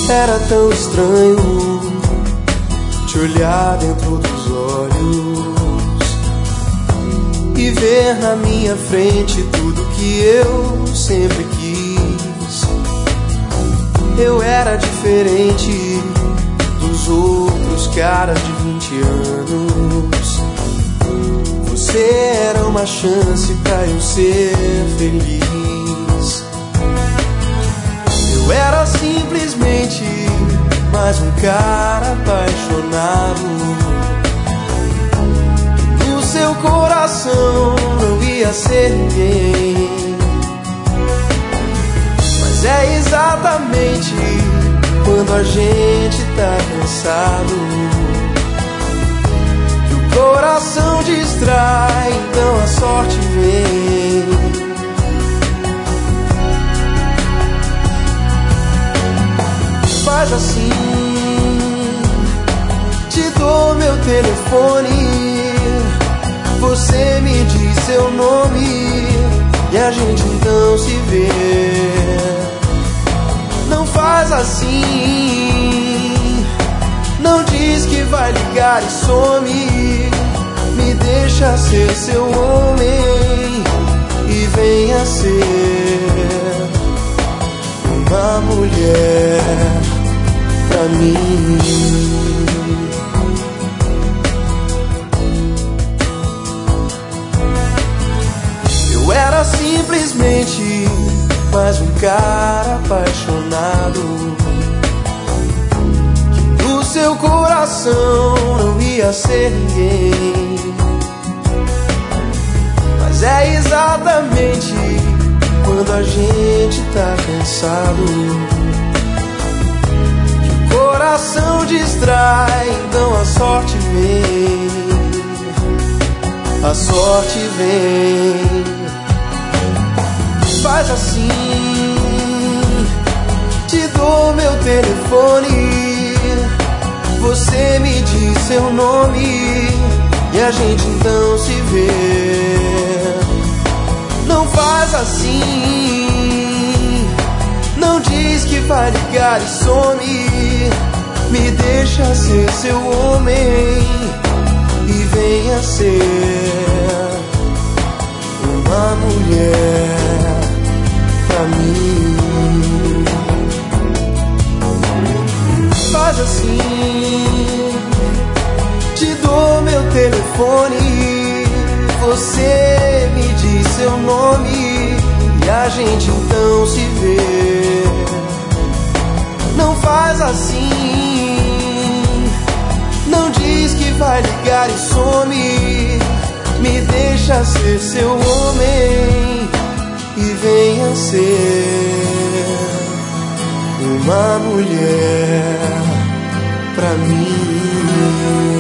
Era tão estranho te olhar dentro dos olhos e ver na minha frente tudo que eu sempre quis. Eu era diferente dos outros caras de 20 anos. Você era uma chance pra eu ser feliz. Eu era simplesmente mais um cara apaixonado. No seu coração não ia ser ninguém. Mas é exatamente quando a gente tá cansado que o coração distrai, então a sorte vem. Faz assim, te dou meu telefone, você me diz seu nome e a gente então se vê. Não faz assim, não diz que vai ligar e some. Me deixa ser seu homem e venha ser uma mulher pra mim. Eu era simplesmente mais um cara apaixonado que no seu coração não ia ser ninguém. Mas é exatamente quando a gente tá cansado que o coração distrai, então a sorte vem. A sorte vem. Faz assim, te dou meu telefone, você me diz seu nome e a gente então se vê. Não faz assim, não diz que vai ligar e some. Me deixa ser seu homem e venha ser uma mulher pra mim. Faz assim, te dou meu telefone, você me diz seu nome e a gente então se vê. Não faz assim, não diz que vai ligar e some. Me deixa ser seu homem e venha ser uma mulher pra mim.